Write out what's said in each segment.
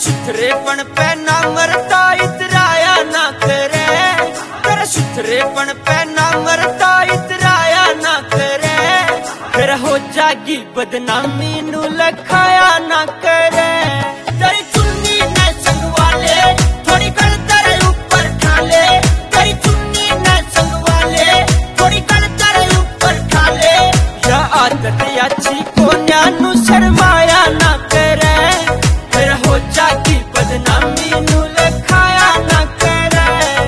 सुथरेपन पे ना मरता इतराया ना करे, तेरे सुथरेपन पे ना मरता इतराया ना करे, फिर हो जागी बदनामी नू लखाया ना करे। तेरी चुन्नी ने संगवाले थोड़ी गल तेरे ऊपर ठाले, तेरी चुन्नी ने संगवाले थोड़ी गल तेरे ऊपर ठाले, या आदत अच्छी को न्यानू शर्माया ना करे, फिर हो जागी बदनामी नू लखाया ना करे।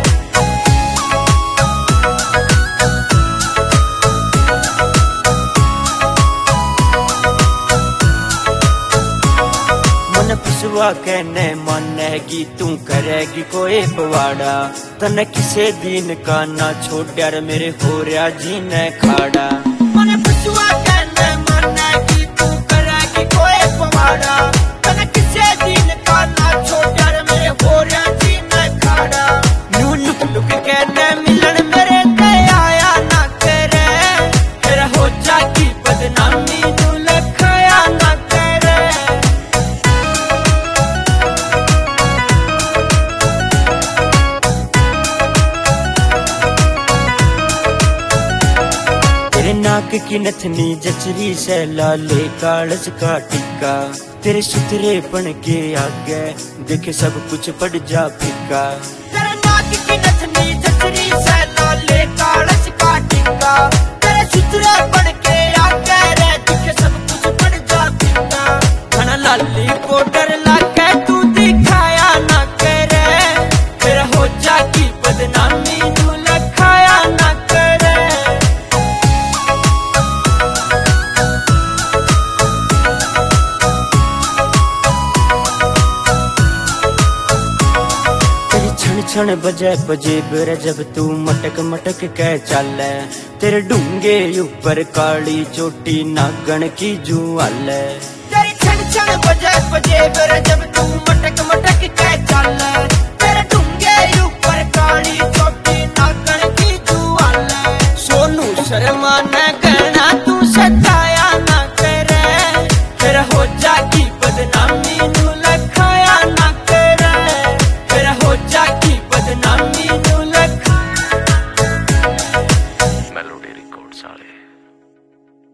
मन पिसवा कहने मानेगी तू करेगी कोई पवाड़ा, तने किसे दिन का ना छोड़ यार मेरे हो रहा जी ने खाड़ा। मन पिसवा कहने मानेगी तू करेगी कोई पवाड़ा, तने किसे दिन का ना छोड़ यार मेरे हो रहा जी ने खाड़ा। न्यू लुक लुक कहने मिलन मेरे ते आया ना करे, फिर हो जागी बदनामी नू लखाया ना करे। तेरे नाक की नथनी जचरी से लाले कालस का टिक्का, तेरे सुथरेपन के आगे देखे सब कुछ पड़ जा फिक्का। तेरे नाक की नथनी जचरी से लाले कालस का टिक्का, तेरे सुथरेपन के आगे रे देखे सब कुछ पड़ जा फिक्का। घना लाली पाउडर लाके तू दिखाया ना करे, फिर हो जागी बदनामी नू लखाया ना करे। क्षण बजे बजे बेरे जब तू मटक मटक कह चाले, तेरे डूंगे ऊपर काली चोटी नागण की जुआल। तेरी क्षण क्षण बजे बजे बेरे जब तू मटक मटक कह चाले, तेरे डूंगे ऊपर काली चोटी नागण की जुआल। सोनू शर्मा ने